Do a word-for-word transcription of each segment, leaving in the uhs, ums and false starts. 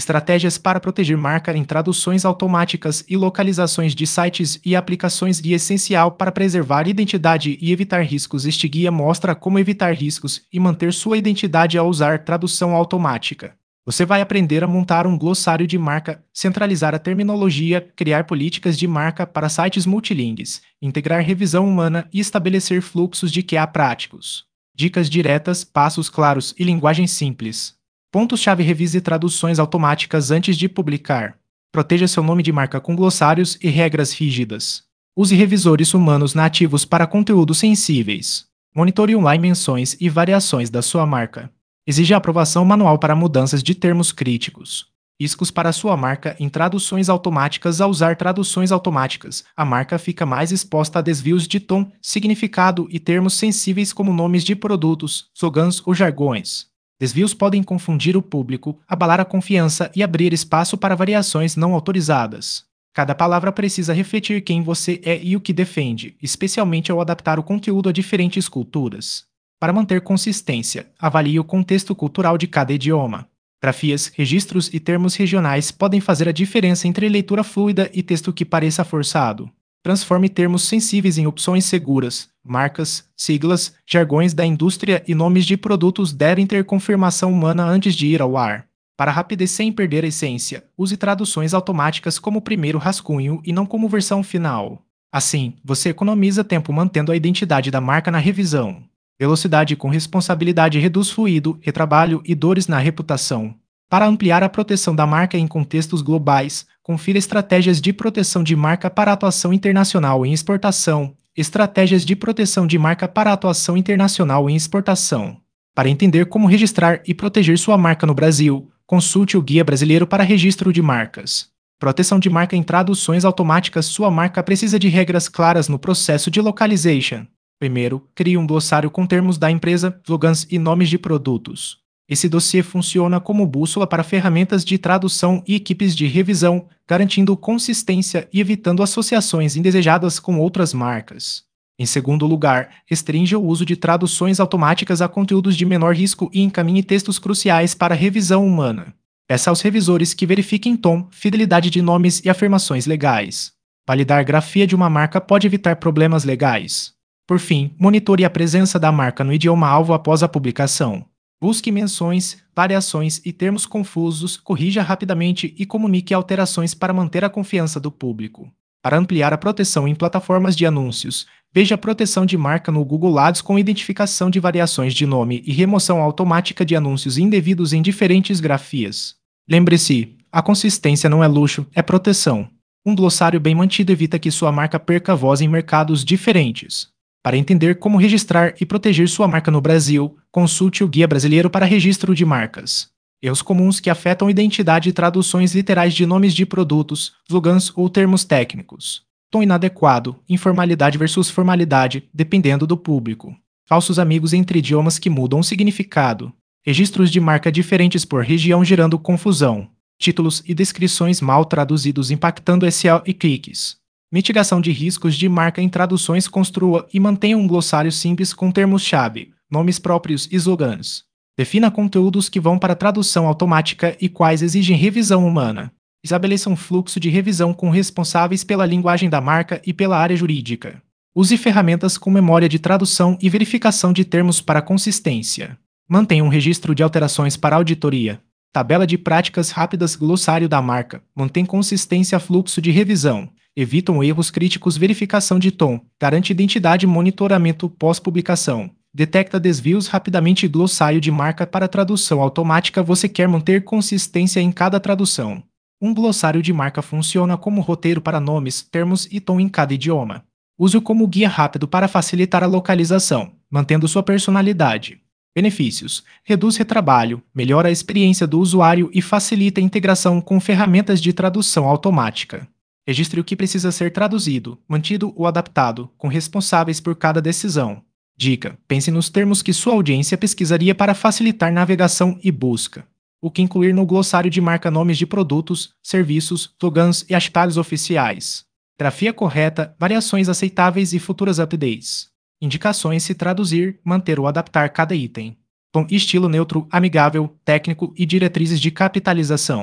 Estratégias para proteger marca em traduções automáticas e localizações de sites e aplicações. Guia essencial para preservar identidade e evitar riscos. Este guia mostra como evitar riscos e manter sua identidade ao usar tradução automática. Você vai aprender a montar um glossário de marca, centralizar a terminologia, criar políticas de marca para sites multilingues, integrar revisão humana e estabelecer fluxos de Q A práticos. Dicas diretas, passos claros e linguagem simples. Pontos-chave: revise traduções automáticas antes de publicar. Proteja seu nome de marca com glossários e regras rígidas. Use revisores humanos nativos para conteúdos sensíveis. Monitore online menções e variações da sua marca. Exija aprovação manual para mudanças de termos críticos. Riscos para sua marca em traduções automáticas. Ao usar traduções automáticas, a marca fica mais exposta a desvios de tom, significado e termos sensíveis como nomes de produtos, slogans ou jargões. Desvios podem confundir o público, abalar a confiança e abrir espaço para variações não autorizadas. Cada palavra precisa refletir quem você é e o que defende, especialmente ao adaptar o conteúdo a diferentes culturas. Para manter consistência, avalie o contexto cultural de cada idioma. Grafias, registros e termos regionais podem fazer a diferença entre leitura fluida e texto que pareça forçado. Transforme termos sensíveis em opções seguras. Marcas, siglas, jargões da indústria e nomes de produtos devem ter confirmação humana antes de ir ao ar. Para rapidez sem perder a essência, use traduções automáticas como primeiro rascunho e não como versão final. Assim, você economiza tempo mantendo a identidade da marca na revisão. Velocidade com responsabilidade reduz fluido, retrabalho e dores na reputação. Para ampliar a proteção da marca em contextos globais, confira estratégias de proteção de marca para atuação internacional em exportação. Estratégias de proteção de marca para atuação internacional em exportação. Para entender como registrar e proteger sua marca no Brasil, consulte o Guia Brasileiro para Registro de Marcas. Proteção de marca em traduções automáticas. Sua marca precisa de regras claras no processo de localization. Primeiro, crie um glossário com termos da empresa, slogans e nomes de produtos. Esse dossiê funciona como bússola para ferramentas de tradução e equipes de revisão, garantindo consistência e evitando associações indesejadas com outras marcas. Em segundo lugar, restrinja o uso de traduções automáticas a conteúdos de menor risco e encaminhe textos cruciais para revisão humana. Peça aos revisores que verifiquem tom, fidelidade de nomes e afirmações legais. Validar grafia de uma marca pode evitar problemas legais. Por fim, monitore a presença da marca no idioma-alvo após a publicação. Busque menções, variações e termos confusos, corrija rapidamente e comunique alterações para manter a confiança do público. Para ampliar a proteção em plataformas de anúncios, veja a proteção de marca no Google Ads com identificação de variações de nome e remoção automática de anúncios indevidos em diferentes grafias. Lembre-se, a consistência não é luxo, é proteção. Um glossário bem mantido evita que sua marca perca voz em mercados diferentes. Para entender como registrar e proteger sua marca no Brasil, consulte o Guia Brasileiro para Registro de Marcas. Erros comuns que afetam identidade e traduções literais de nomes de produtos, slogans ou termos técnicos. Tom inadequado, informalidade versus formalidade, dependendo do público. Falsos amigos entre idiomas que mudam o significado. Registros de marca diferentes por região gerando confusão. Títulos e descrições mal traduzidos impactando S E O e cliques. Mitigação de riscos de marca em traduções. Construa e mantenha um glossário simples com termos-chave, nomes próprios e slogans. Defina conteúdos que vão para tradução automática e quais exigem revisão humana. Estabeleça um fluxo de revisão com responsáveis pela linguagem da marca e pela área jurídica. Use ferramentas com memória de tradução e verificação de termos para consistência. Mantenha um registro de alterações para auditoria. Tabela de práticas rápidas. Glossário da marca. Mantém consistência. Fluxo de revisão. Evitam erros críticos. Verificação de tom. Garante identidade. Monitoramento pós-publicação. Detecta desvios rapidamente. Glossário de marca para tradução automática. Você quer manter consistência em cada tradução. Um glossário de marca funciona como roteiro para nomes, termos e tom em cada idioma. Use-o como guia rápido para facilitar a localização, mantendo sua personalidade. Benefícios: reduz retrabalho, melhora a experiência do usuário e facilita a integração com ferramentas de tradução automática. Registre o que precisa ser traduzido, mantido ou adaptado, com responsáveis por cada decisão. Dica: pense nos termos que sua audiência pesquisaria para facilitar navegação e busca. O que incluir no glossário de marca: nomes de produtos, serviços, slogans e hashtags oficiais. Grafia correta, variações aceitáveis e futuras updates. Indicações se traduzir, manter ou adaptar cada item. Tom: estilo neutro, amigável, técnico e diretrizes de capitalização.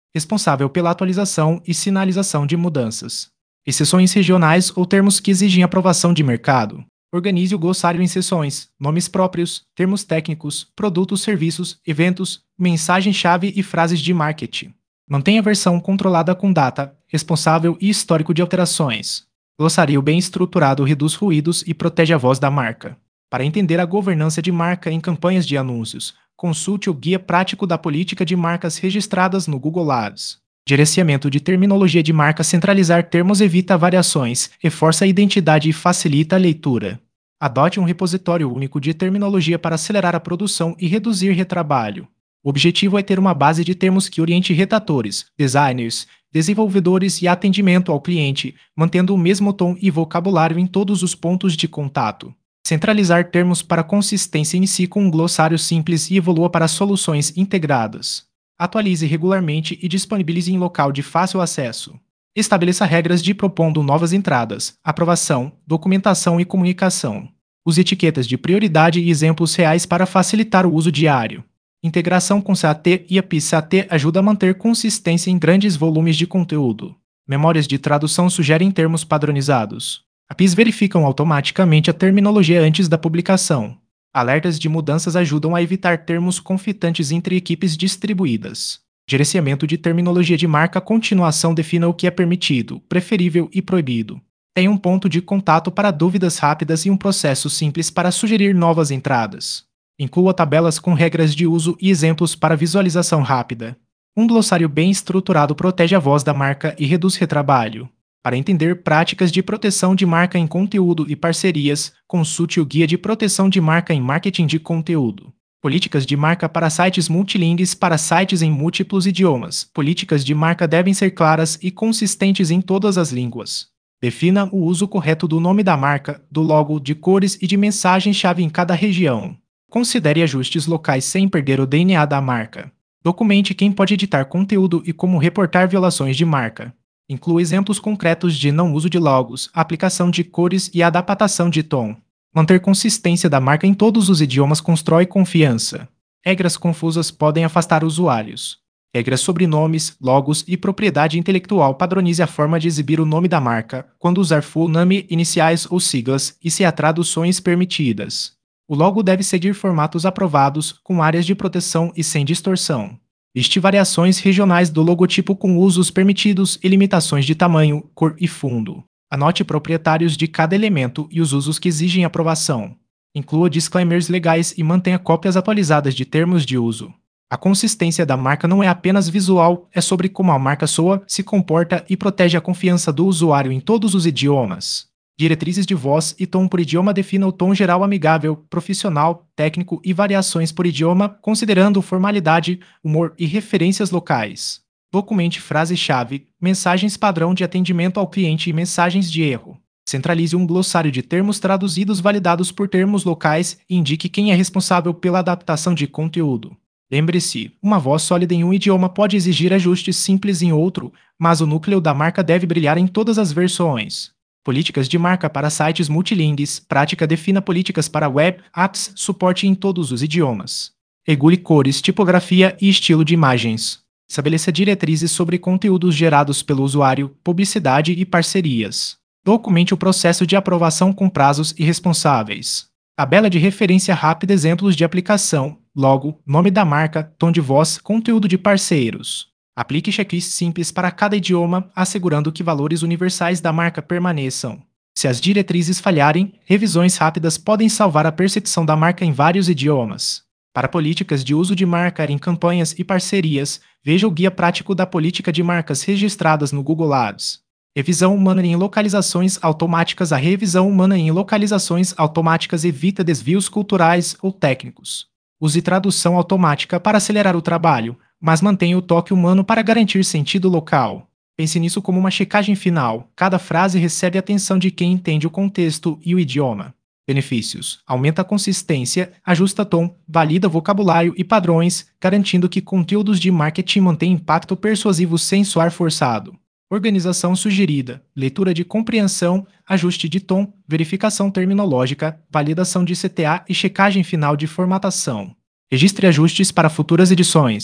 responsável pela atualização e sinalização de mudanças. Exceções regionais ou termos que exigem aprovação de mercado. Organize o glossário em seções, nomes próprios, termos técnicos, produtos, serviços, eventos, mensagem-chave e frases de marketing. Mantenha a versão controlada com data, responsável e histórico de alterações. Glossário bem estruturado reduz ruídos e protege a voz da marca. Para entender a governança de marca em campanhas de anúncios, consulte o Guia Prático da Política de Marcas Registradas no Google Ads. Gerenciamento de terminologia de marca. Centralizar termos evita variações, reforça a identidade e facilita a leitura. Adote um repositório único de terminologia para acelerar a produção e reduzir retrabalho. O objetivo é ter uma base de termos que oriente redatores, designers, desenvolvedores e atendimento ao cliente, mantendo o mesmo tom e vocabulário em todos os pontos de contato. Centralizar termos para consistência. Inicie com um glossário simples e evolua para soluções integradas. Atualize regularmente e disponibilize em local de fácil acesso. Estabeleça regras de propondo novas entradas, aprovação, documentação e comunicação. Use etiquetas de prioridade e exemplos reais para facilitar o uso diário. Integração com C A T e A P I. C A T ajuda a manter consistência em grandes volumes de conteúdo. Memórias de tradução sugerem termos padronizados. A P Is verificam automaticamente a terminologia antes da publicação. Alertas de mudanças ajudam a evitar termos conflitantes entre equipes distribuídas. Gerenciamento de terminologia de marca. A continuação defina o que é permitido, preferível e proibido. Tem um ponto de contato para dúvidas rápidas e um processo simples para sugerir novas entradas. Inclua tabelas com regras de uso e exemplos para visualização rápida. Um glossário bem estruturado protege a voz da marca e reduz retrabalho. Para entender práticas de proteção de marca em conteúdo e parcerias, consulte o Guia de Proteção de Marca em Marketing de Conteúdo. Políticas de marca para sites multilingües. Para sites em múltiplos idiomas, políticas de marca devem ser claras e consistentes em todas as línguas. Defina o uso correto do nome da marca, do logo, de cores e de mensagem-chave em cada região. Considere ajustes locais sem perder o D N A da marca. Documente quem pode editar conteúdo e como reportar violações de marca. Inclua exemplos concretos de não uso de logos, aplicação de cores e adaptação de tom. Manter consistência da marca em todos os idiomas constrói confiança. Regras confusas podem afastar usuários. Regras sobre nomes, logos e propriedade intelectual. Padronize a forma de exibir o nome da marca, quando usar full name, iniciais ou siglas, e se há traduções permitidas. O logo deve seguir formatos aprovados, com áreas de proteção e sem distorção. Liste variações regionais do logotipo com usos permitidos e limitações de tamanho, cor e fundo. Anote proprietários de cada elemento e os usos que exigem aprovação. Inclua disclaimers legais e mantenha cópias atualizadas de termos de uso. A consistência da marca não é apenas visual, é sobre como a marca soa, se comporta e protege a confiança do usuário em todos os idiomas. Diretrizes de voz e tom por idioma. Defina o tom geral amigável, profissional, técnico e variações por idioma, considerando formalidade, humor e referências locais. Documente frase-chave, mensagens padrão de atendimento ao cliente e mensagens de erro. Centralize um glossário de termos traduzidos validados por termos locais e indique quem é responsável pela adaptação de conteúdo. Lembre-se, uma voz sólida em um idioma pode exigir ajustes simples em outro, mas o núcleo da marca deve brilhar em todas as versões. Políticas de marca para sites multilingües. Prática. Defina políticas para web, apps, suporte em todos os idiomas. Regule cores, tipografia e estilo de imagens. Estabeleça diretrizes sobre conteúdos gerados pelo usuário, publicidade e parcerias. Documente o processo de aprovação com prazos e responsáveis. Tabela de referência rápida. Exemplos de aplicação, logo, nome da marca, tom de voz, conteúdo de parceiros. Aplique checklists simples para cada idioma, assegurando que valores universais da marca permaneçam. Se as diretrizes falharem, revisões rápidas podem salvar a percepção da marca em vários idiomas. Para políticas de uso de marca em campanhas e parcerias, veja o Guia Prático da Política de Marcas Registradas no Google Ads. Revisão humana em localizações automáticas. A revisão humana em localizações automáticas evita desvios culturais ou técnicos. Use tradução automática para acelerar o trabalho, mas mantenha o toque humano para garantir sentido local. Pense nisso como uma checagem final. Cada frase recebe a atenção de quem entende o contexto e o idioma. Benefícios: aumenta a consistência, ajusta tom, valida vocabulário e padrões, garantindo que conteúdos de marketing mantêm impacto persuasivo sem soar forçado. Organização sugerida: leitura de compreensão, ajuste de tom, verificação terminológica, validação de C T A e checagem final de formatação. Registre ajustes para futuras edições.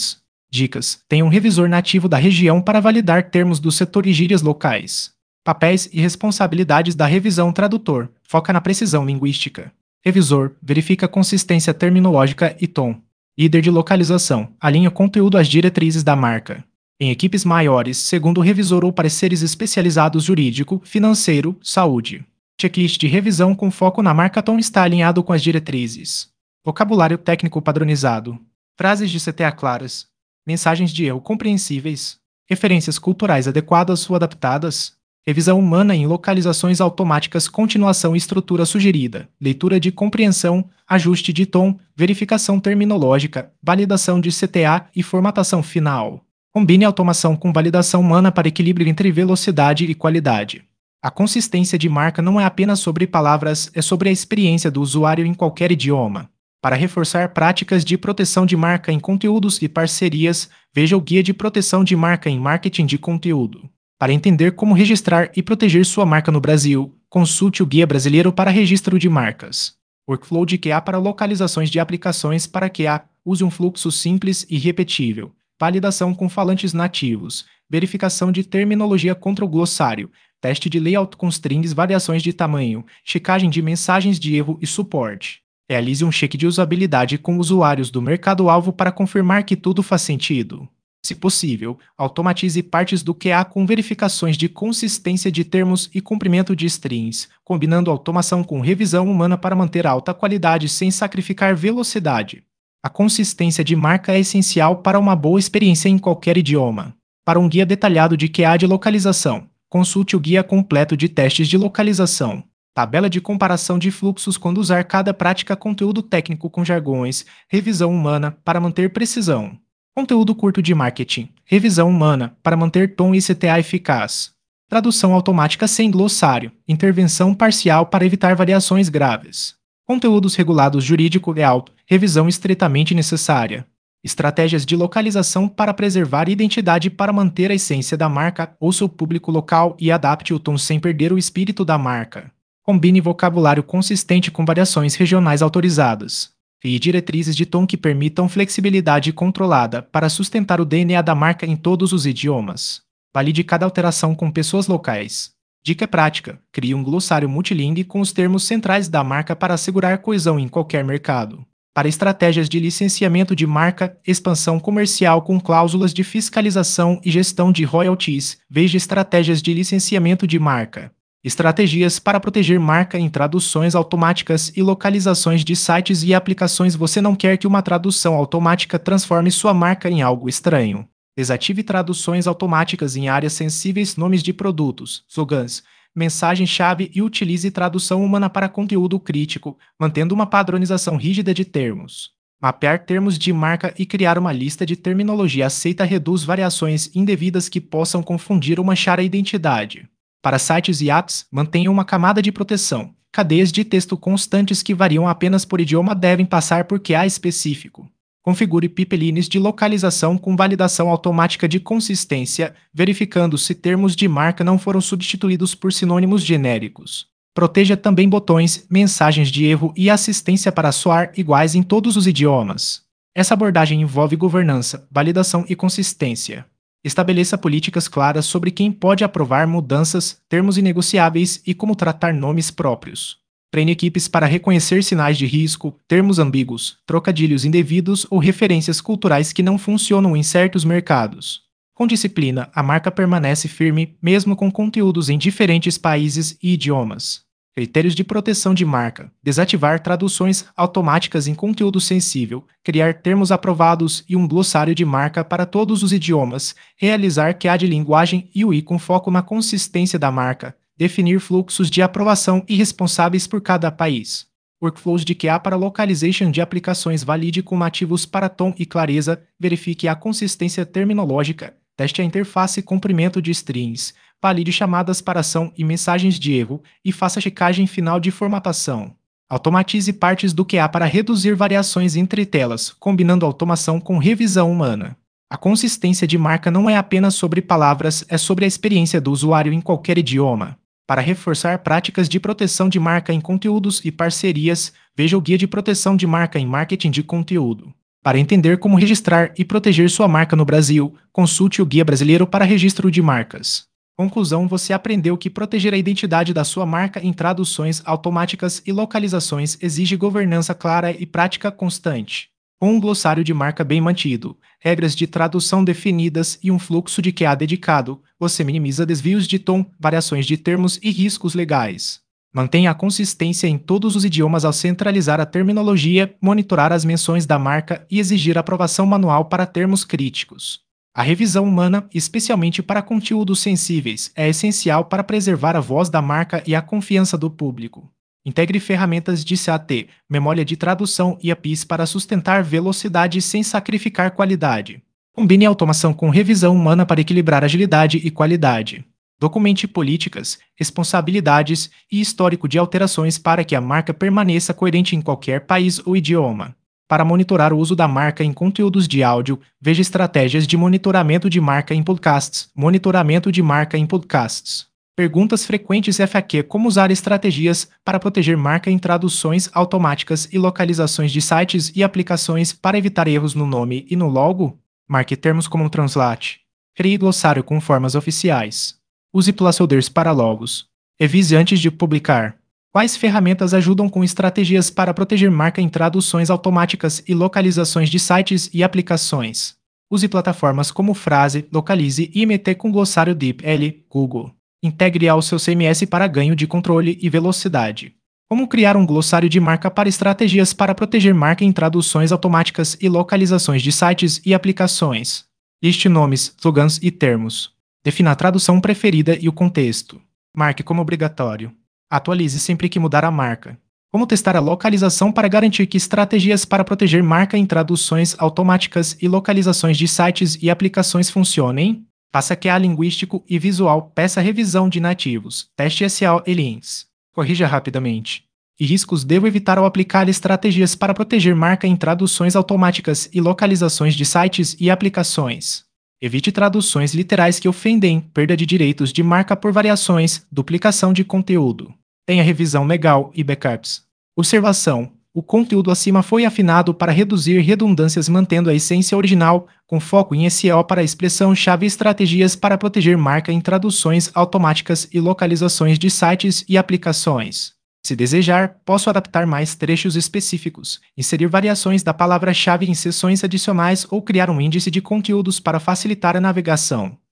Dicas: tenha um revisor nativo da região para validar termos do setor e gírias locais. Papéis e responsabilidades da revisão tradutor. Foca na precisão linguística. Revisor: verifica consistência terminológica e tom. Líder de localização: alinha o conteúdo às diretrizes da marca. Em equipes maiores, segundo o revisor ou pareceres especializados jurídico, financeiro, saúde. Checklist de revisão com foco na marca tom está alinhado com as diretrizes. Vocabulário técnico padronizado. Frases de C T A claras. Mensagens de erro compreensíveis. Referências culturais adequadas ou adaptadas. Revisão humana em localizações automáticas, continuação e estrutura sugerida. Leitura de compreensão, ajuste de tom, verificação terminológica, validação de C T A e formatação final. Combine automação com validação humana para equilíbrio entre velocidade e qualidade. A consistência de marca não é apenas sobre palavras, é sobre a experiência do usuário em qualquer idioma. Para reforçar práticas de proteção de marca em conteúdos e parcerias, veja o Guia de Proteção de Marca em Marketing de Conteúdo. Para entender como registrar e proteger sua marca no Brasil, consulte o Guia Brasileiro para Registro de Marcas. Workflow de Q A para localizações de aplicações para Q A. Use um fluxo simples e repetível. Validação com falantes nativos. Verificação de terminologia contra o glossário. Teste de layout com strings, variações de tamanho. Checagem de mensagens de erro e suporte. Realize um check de usabilidade com usuários do mercado-alvo para confirmar que tudo faz sentido. Se possível, automatize partes do Q A com verificações de consistência de termos e cumprimento de strings, combinando automação com revisão humana para manter alta qualidade sem sacrificar velocidade. A consistência de marca é essencial para uma boa experiência em qualquer idioma. Para um guia detalhado de Q A de localização, consulte o guia completo de testes de localização. Tabela de comparação de fluxos quando usar cada prática, conteúdo técnico com jargões, revisão humana para manter precisão. Conteúdo curto de marketing, revisão humana para manter tom e C T A eficaz. Tradução automática sem glossário, intervenção parcial para evitar variações graves. Conteúdos regulados jurídico legal, revisão estritamente necessária. Estratégias de localização para preservar a identidade para manter a essência da marca ou seu público local e adapte o tom sem perder o espírito da marca. Combine vocabulário consistente com variações regionais autorizadas. Crie diretrizes de tom que permitam flexibilidade controlada para sustentar o D N A da marca em todos os idiomas. Valide cada alteração com pessoas locais. Dica prática: crie um glossário multilingue com os termos centrais da marca para assegurar coesão em qualquer mercado. Para estratégias de licenciamento de marca, expansão comercial com cláusulas de fiscalização e gestão de royalties, veja estratégias de licenciamento de marca. Estratégias para proteger marca em traduções automáticas e localizações de sites e aplicações. Você não quer que uma tradução automática transforme sua marca em algo estranho. Desative traduções automáticas em áreas sensíveis, nomes de produtos, slogans, mensagem-chave e utilize tradução humana para conteúdo crítico, mantendo uma padronização rígida de termos. Mapear termos de marca e criar uma lista de terminologia aceita reduz variações indevidas que possam confundir ou manchar a identidade. Para sites e apps, mantenha uma camada de proteção. Cadeias de texto constantes que variam apenas por idioma devem passar por Q A específico. Configure pipelines de localização com validação automática de consistência, verificando se termos de marca não foram substituídos por sinônimos genéricos. Proteja também botões, mensagens de erro e assistência para soar iguais em todos os idiomas. Essa abordagem envolve governança, validação e consistência. Estabeleça políticas claras sobre quem pode aprovar mudanças, termos inegociáveis e como tratar nomes próprios. Treine equipes para reconhecer sinais de risco, termos ambíguos, trocadilhos indevidos ou referências culturais que não funcionam em certos mercados. Com disciplina, a marca permanece firme mesmo com conteúdos em diferentes países e idiomas. Critérios de proteção de marca: desativar traduções automáticas em conteúdo sensível, criar termos aprovados e um glossário de marca para todos os idiomas, realizar Q A de linguagem e U I com foco na consistência da marca, definir fluxos de aprovação e responsáveis por cada país. Workflows de Q A para localization de aplicações. Valide com nativos para tom e clareza, verifique a consistência terminológica, teste a interface e comprimento de strings, valide chamadas para ação e mensagens de erro e faça checagem final de formatação. Automatize partes do Q A para reduzir variações entre telas, combinando automação com revisão humana. A consistência de marca não é apenas sobre palavras, é sobre a experiência do usuário em qualquer idioma. Para reforçar práticas de proteção de marca em conteúdos e parcerias, veja o Guia de Proteção de Marca em Marketing de Conteúdo. Para entender como registrar e proteger sua marca no Brasil, consulte o Guia Brasileiro para Registro de Marcas. Conclusão: você aprendeu que proteger a identidade da sua marca em traduções automáticas e localizações exige governança clara e prática constante. Com um glossário de marca bem mantido, regras de tradução definidas e um fluxo de Q A dedicado, você minimiza desvios de tom, variações de termos e riscos legais. Mantenha a consistência em todos os idiomas ao centralizar a terminologia, monitorar as menções da marca e exigir aprovação manual para termos críticos. A revisão humana, especialmente para conteúdos sensíveis, é essencial para preservar a voz da marca e a confiança do público. Integre ferramentas de C A T, memória de tradução e A P Is para sustentar velocidade sem sacrificar qualidade. Combine automação com revisão humana para equilibrar agilidade e qualidade. Documente políticas, responsabilidades e histórico de alterações para que a marca permaneça coerente em qualquer país ou idioma. Para monitorar o uso da marca em conteúdos de áudio, veja estratégias de monitoramento de marca em podcasts. Monitoramento de marca em podcasts. Perguntas frequentes F A Q: como usar estratégias para proteger marca em traduções automáticas e localizações de sites e aplicações para evitar erros no nome e no logo? Marque termos como translate. Crie glossário com formas oficiais. Use placeholders para logos. Revise antes de publicar. Quais ferramentas ajudam com estratégias para proteger marca em traduções automáticas e localizações de sites e aplicações? Use plataformas como Frase, Localize e I M T com glossário DeepL, Google. Integre ao seu C M S para ganho de controle e velocidade. Como criar um glossário de marca para estratégias para proteger marca em traduções automáticas e localizações de sites e aplicações? Liste nomes, slogans e termos. Defina a tradução preferida e o contexto. Marque como obrigatório. Atualize sempre que mudar a marca. Como testar a localização para garantir que estratégias para proteger marca em traduções automáticas e localizações de sites e aplicações funcionem? Faça Q A linguístico e visual, peça revisão de nativos, teste S E O e links. Corrija rapidamente. E riscos devo evitar ao aplicar estratégias para proteger marca em traduções automáticas e localizações de sites e aplicações. Evite traduções literais que ofendem, perda de direitos de marca por variações, duplicação de conteúdo. Tenha revisão legal e backups. Observação: o conteúdo acima foi afinado para reduzir redundâncias mantendo a essência original, com foco em S E O para a expressão-chave e estratégias para proteger marca em traduções automáticas e localizações de sites e aplicações. Se desejar, posso adaptar mais trechos específicos, inserir variações da palavra-chave em seções adicionais ou criar um índice de conteúdos para facilitar a navegação.